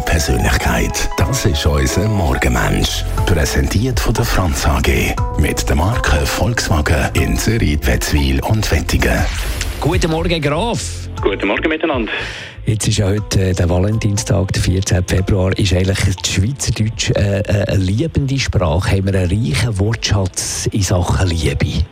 Persönlichkeit. Das ist unser Morgenmensch. Präsentiert von der Franz AG. Mit der Marke Volkswagen in Zürich, Wetzwil und Wettingen. Guten Morgen, Graf. Guten Morgen miteinander. Jetzt ist ja heute der Valentinstag, der 14. Februar. Ist eigentlich das Schweizerdeutsch eine liebende Sprache? Haben wir einen reichen Wortschatz in Sachen Liebe?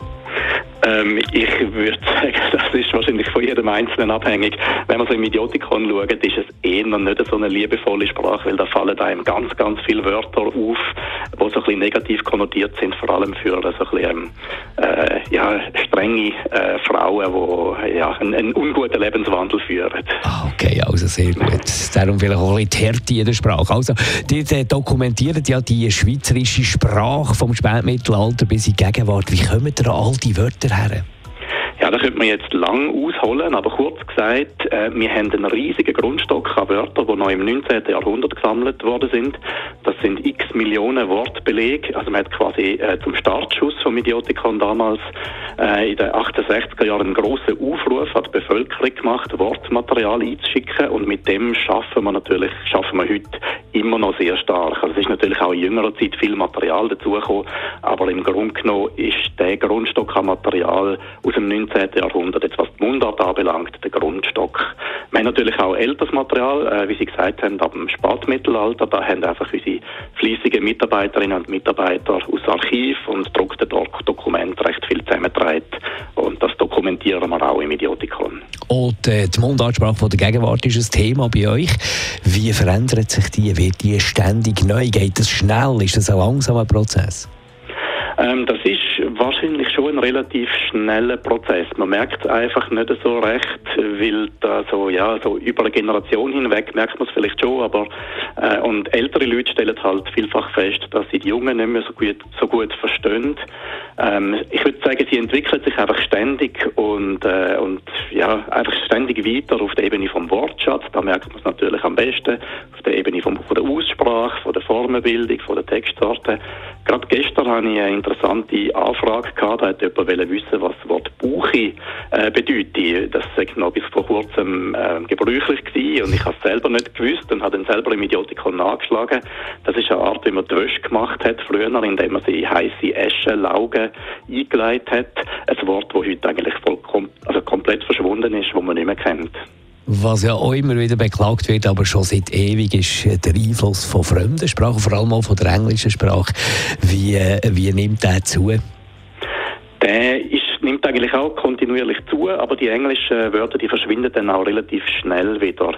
Ich würde sagen, das ist wahrscheinlich von jedem Einzelnen abhängig. Wenn man so im Idiotikon schaut, ist es eher nicht so eine liebevolle Sprache, weil da fallen einem ganz, ganz viele Wörter auf, die so ein bisschen negativ konnotiert sind, vor allem für so ein bisschen, strenge Frauen, die einen unguten Lebenswandel führen. Okay, also sehr gut. Darum vielleicht auch ein bisschen die Härte in der Sprache. Also, die dokumentieren ja die schweizerische Sprache vom Spätmittelalter bis in die Gegenwart. Wie kommen da all die Wörter her? Ja, da könnte man jetzt lang ausholen, aber kurz gesagt, wir haben einen riesigen Grundstock an Wörtern, die noch im 19. Jahrhundert gesammelt worden sind. Das sind x Millionen Wortbelege. Also man hat quasi zum Startschuss vom Idiotikon damals in den 68er Jahren einen grossen Aufruf an die Bevölkerung gemacht, Wortmaterial einzuschicken, und mit dem schaffen wir heute immer noch sehr stark. Also es ist natürlich auch in jüngerer Zeit viel Material dazugekommen, aber im Grunde genommen ist der Grundstock an Material aus dem 19. Jahrhundert, jetzt was die Mundart anbelangt, der Grundstock. Wir haben natürlich auch älteres Material, wie Sie gesagt haben, ab dem Spätmittelalter. Da haben einfach unsere fleissigen Mitarbeiterinnen und Mitarbeiter aus Archiv und gedruckten Dokumenten recht viel zusammengetragen. Und das dokumentieren wir auch im Idiotikon. Und die Mundartsprache von der Gegenwart ist ein Thema bei euch. Wie verändert sich die? Wird die ständig neu? Geht das schnell? Ist das ein langsamer Prozess? Das ist wahrscheinlich schon ein relativ schneller Prozess. Man merkt es einfach nicht so recht, weil da so über eine Generation hinweg merkt man es vielleicht schon, aber und ältere Leute stellen halt vielfach fest, dass sie die Jungen nicht mehr so gut verstehen. Ich würde sagen, sie entwickeln sich einfach ständig und einfach ständig weiter auf der Ebene vom Wortschatz. Da merkt man es natürlich am besten auf der Ebene von der Aussprache, von der Formenbildung, von der Textsorte. Gerade gestern hatte ich eine interessante Anfrage gehabt, da hat jemand wissen, was das Wort Buchi bedeutet. Das war noch bis vor kurzem gebräuchlich gewesen, und ich habe es selber nicht gewusst und habe dann selber im Idiotikon nachgeschlagen. Das ist eine Art, wie man die Wäsche gemacht hat früher, indem man sie in heisse Asche, Laugen eingelegt hat. Ein Wort, das heute eigentlich komplett verschwunden ist, das man nicht mehr kennt. Was ja auch immer wieder beklagt wird, aber schon seit ewig, ist der Einfluss von fremden Sprachen, vor allem auch von der englischen Sprache. Wie nimmt der zu? Der nimmt eigentlich auch kontinuierlich zu, aber die englischen Wörter, die verschwinden dann auch relativ schnell wieder.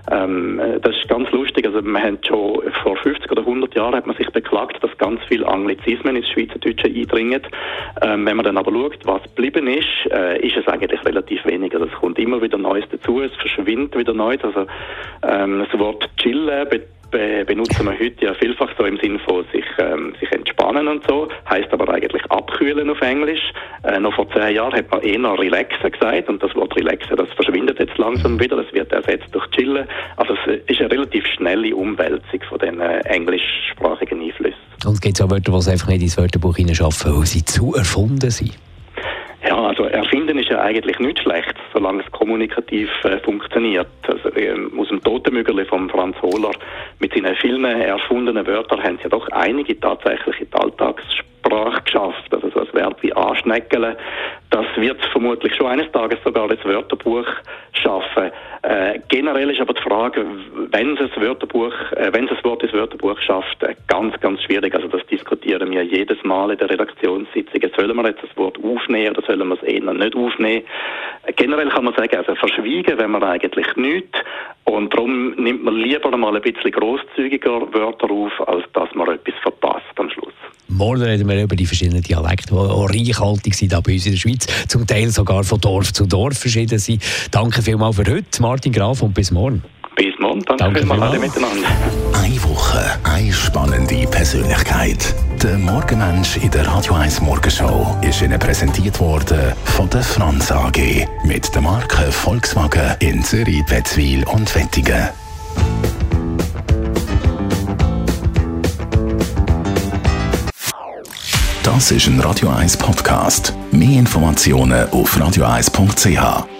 Das ist ganz lustig. Also man hat schon vor 50 oder 100 Jahren hat man sich beklagt, dass ganz viele Anglizismen ins Schweizerdeutsche eindringen. Wenn man dann aber schaut, was geblieben ist es eigentlich relativ wenig. Also es kommt immer wieder Neues dazu, es verschwindet wieder Neues. Also das Wort chillen benutzen wir heute ja vielfach so im Sinne von sich entspannen und so, heisst aber eigentlich abkühlen auf Englisch. Noch vor 10 Jahren hat man eher relaxen gesagt, und das Wort relaxen, das verschwindet jetzt langsam wieder, das wird ersetzt durch chillen. Also es ist eine relativ schnelle Umwälzung von den englischsprachigen Einflüssen. Und es gibt auch Wörter, die es einfach nicht ins Wörterbuch hineinschaffen, weil sie zu erfunden sind? Ja, also erfinden ist ja eigentlich nicht schlecht, solange es kommunikativ funktioniert. Also, aus dem Totenmüggerli von Franz Hohler mit seinen vielen erfundenen Wörtern haben sie ja doch einige tatsächlich in die Alltagssprache geschafft. Also so ein Wort wie anschneckeln, das wird vermutlich schon eines Tages sogar ins Wörterbuch schaffen. Generell ist aber die Frage, wenn es ein Wort ins Wörterbuch schafft, ganz, ganz schwierig. Also das diskutieren wir jedes Mal in der Redaktionssitzung. Sollen wir jetzt das Wort aufnehmen oder sollen wir es eher nicht aufnehmen? Generell kann man sagen, also verschwiegen wenn man eigentlich nichts. Und darum nimmt man lieber mal ein bisschen grosszügiger Wörter auf, als dass man etwas verpasst am Schluss. Morgen reden wir über die verschiedenen Dialekte, die auch reichhaltig sind bei uns in der Schweiz, zum Teil sogar von Dorf zu Dorf verschieden sind. Danke vielmals für heute, Martin Graf, und bis morgen. Bis morgen, danke vielmals alle miteinander. Eine Woche, eine spannende Persönlichkeit. Der Morgenmensch in der Radio 1 Morgenshow ist Ihnen präsentiert worden von der Franz AG mit der Marke Volkswagen in Zürich, Wetzwil und Wettingen. Das ist ein Radio 1 Podcast. Mehr Informationen auf radio1.ch.